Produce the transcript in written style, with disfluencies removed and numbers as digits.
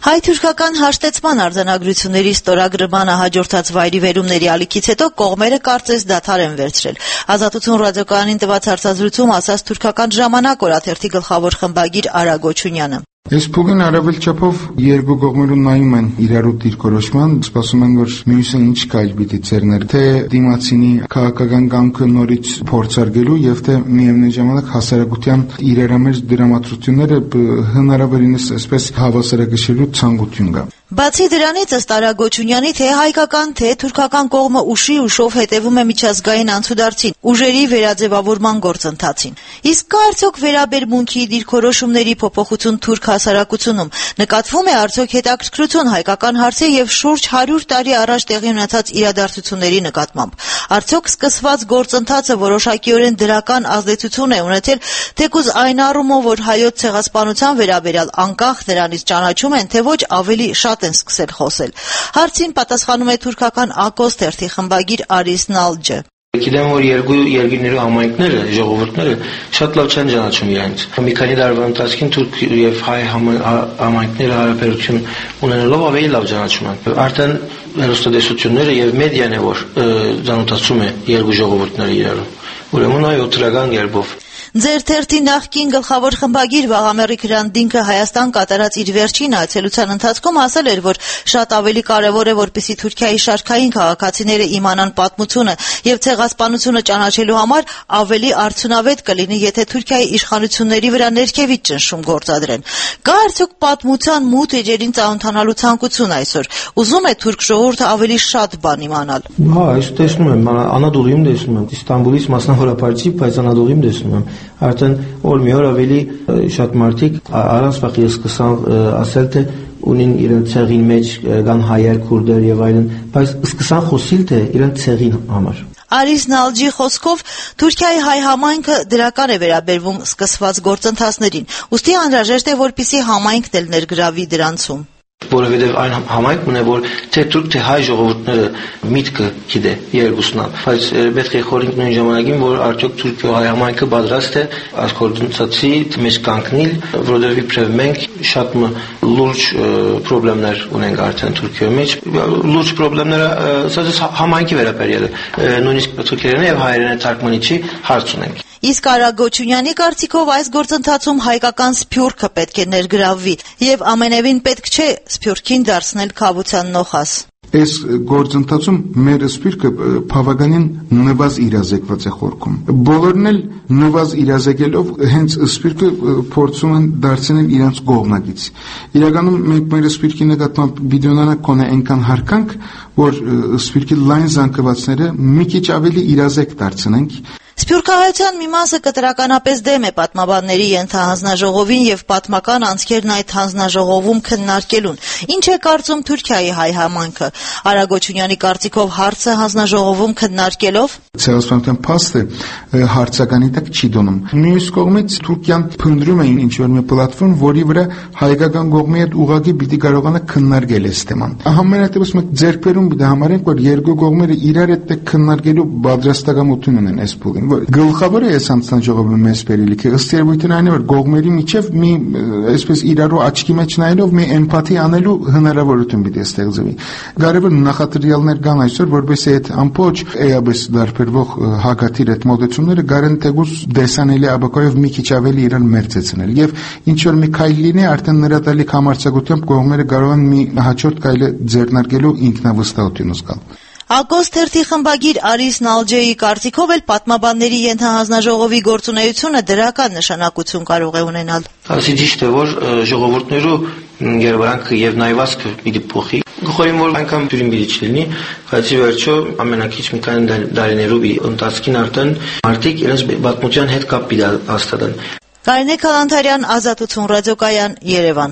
Հայ-թուրքական հաշտեցման արձանագրությունների ստորագրմանը հաջորդած վայրի վերումների ալիքից հետո կողմերը կարծես դադար են վերցրել։ Ազատություն ռադիոկայանին տված հարցազրույցում ասաց թուրքական ժամանակ օրաթերթի գլխավոր խմբագիր Արա Գոչունյանը։ Այս փուլին առավել չափով երկու կողմերում նայում են իրարու դիրքորոշման, սպասում են, որ մյուսը ինչ քայլ պիտի ձեռներ, թե դիմացինի քաղաքական կամքը նորից փորձարկելու եւ թե միևնույն ժամանակ հասարակության իրարամերժ դրամատրությունները հնարավորինս այսպես հավասարակշռելու ցանկություն կա։ Բացի դրանից, ըստ Արա Գոչունյանի, թե հայկական, թե թուրքական կողմը ուշի ուշով հետևում է միջազգային անցուդարձին, ուժերի վերաձևավորման գործընթացին։ Իսկ կա արդյոք վերաբերմունքի դիրքորոշումների փոփոխություն թուրք հասարակությունում, նկատվում է արդյոք հետաքրքրություն հայկական հարցի եւ շուրջ 100 տարի առաջ տեղի ունեցած իրադարձությունների նկատմամբ։ Արդյոք սկսված գործընթացը որոշակիորեն դրական ազդեցություն է ունեցել, թեկուզ այն առումով, որ հայոց ցեղասպանության վերաբերյալ անկախ նրանից ճանաչում են, թե ոչ ավելի շատ են սկսել խոսել։ Հարցին պատասխանում է թուրքական Ակոս թերթի խմբագիր Արիս Նալջը։ Գիտեմ, որ երկու երկրների համայնքները, ժողովուրդները շատ լավ չեն ճանաչում իրենց։ Մի քանի տարվա ընթացքում թուրք եւ հայ համայնքները հարաբերություն ունենալով ավելի լավ ճանաչում են։ Արդեն հեռուստատեսությունները եւ մեդիան է, որ ճանաչում է երկու ժողովուրդները իրարու։ Ուրեմն այո, դրական կերպով։ Ձեր թերթի նախկին գլխավոր խմբագիր Վաղամերի Քրանդինքը Հայաստան կատարած իր վերջին այցելության ընթացքում ասել էր, որ շատ ավելի կարևոր է, որպեսզի Թուրքիայի շարքային քաղաքացիները իմանան պատմությունը եւ ցեղասպանությունը ճանաչելու համար ավելի արդյունավետ կլինի, եթե Թուրքիայի իշխանությունների վրա ներքևից ճնշում գործադրեն։ Կա արդյոք պատմության մութ էջերին ծանոթանալու ցանկություն այսօր։ Ուզում է թուրք ժողովուրդը ավելի շատ բան իմանալ։ Հա, այս տեսնում եմ, Անադոլիում տեսնում եմ, Իստանբուլից մասնավորապես չի, բայց Անադոլիում տեսնում եմ։ Արդեն օր մի օր ավելի շատ մարդիկ առանց վախի սկսան ասել, թե ունին իրենց ցեղին մեջ կան հայեր, քուրդեր եւ այլն, բայց սկսան խոսել թե իրենց ցեղին համար։ Արիս Նալջի խոսքով Թուրքիայի հայ համայնքը դրական է վերաբերվում սկսված գործընթացներին, ուստի անհրաժեշտ է, որպեսզի համայնքն էլ ներգրավի դրանցում։ Որովհետև այն համայնքն է, որ թե թուրք թե հայ ժողովուրդները միտքը գիտե երկուսնալ, բայց պետք է խորհենք նույն ժամանակին, որ արդյոք թուրք հայ համայնքը պատրաստ է այս գործընթացի մեջ կանգնել, որովհետև իբրև մենք շատ լուրջ խնդիրներ ունենք արդեն Թուրքիայի մեջ, լուրջ խնդիրները համայնքի վերաբերյալ է, նույնիսկ թուրքերեն եւ հայերեն թարգմանիչի հարց ունենք։ Իսկ Արա Գոչունյանի կարծիքով այս գործընթացում հայկական սփյուռքը պետք է ներգրավվի եւ ամենևին պետք չէ սփյուռքին դարձնել քավության նոխաս։ Այս գործընթացում մեր սփյուռքը բավականին նվազ իրազեկված է խորքում։ Բոլորն էլ նվազ իրազեկելով հենց սփյուռքը փորձում են դարձնել իրենց կողմնակից։ Իրականում մենք մեր սփյուռքի նկատմամբ վիդեոնանակ կոնե այնքան հարկանք, որ սփյուռքի լայն զանգվածները մի քիչ ավելի իրազեկ դարձնենք։ Սփյուռքահայության մի մասը կտրականապես դեմ է պատմաբանների ենթահանձնաժողովին եւ պատմական անցքերն այդ հանձնաժողովում քննարկելուն։ Ինչ է կարծում Թուրքիայի հայ համայնքը։ Արա Գոչունյանի կարծիքով հարցը հանձնաժողովում քննարկելով ցեղասպանության փաստը հարցականի տակ չի դնում։ Մյուս կողմից Թուրքիան փնտրում է ինչ-որ մի պլատֆորմ, որի վրա հայկական կողմի հետ ուղղակի պիտի կարողանա քննարկել այս թեման։ Համենայնիվս մենք ձեռքբերում պիտի համարենք, որ երկու կողմերը իրար հետ քննարկելու պատրաստակամություն ունեն այս փուլին։ Գլխավորը այս հանձնաժողովի մեծ բերելիքը ըստ երևույթին այն է, որ կողմերի միջև մի այսպես իրարու աչքի մեջ նայելով մի էմպաթի անելու հնարավորություն պիտի ստեղծվի։ Կարևոր նախադրյալներ կան այսօր, որովհետեւ այդ ամբողջ էաբես դարբերվող հագաթիր այդ մոդեցումները գարեն թեկուզ դեսանելի աբակայով մի քիչ ավելի իրան մերձեցնել եւ ինչ որ մի քայլ լինի, արդեն նրա տալիք համարձակությամբ կողմերը կարող են մի հաջորդ քայլը ձեռնարկելու ինքնավստահություն զգալ։ Ակոս թերթի խմբագիր Արիս Նալջեի կարծիքով էլ պատմաբանների ենթահանձնաժողովի գործունեությունը դրական նշանակություն կարող է ունենալ։ Ասի ճիշտ է, որ ժողովուրդներու երևանքը եւ նայվածքը պիտի փոխի։ Գխորին որ այնքան դյուրին պիտի չլինի, բայց ի վերջո ամենակիչ մի քանի տարիներով ընթացքին արդեն մարդիկ իրենց պատմության հետ կապ պիտի հաստատեն։ Կարինե Քալանթարյան, Ազատություն ռադիոկայան, Երևան։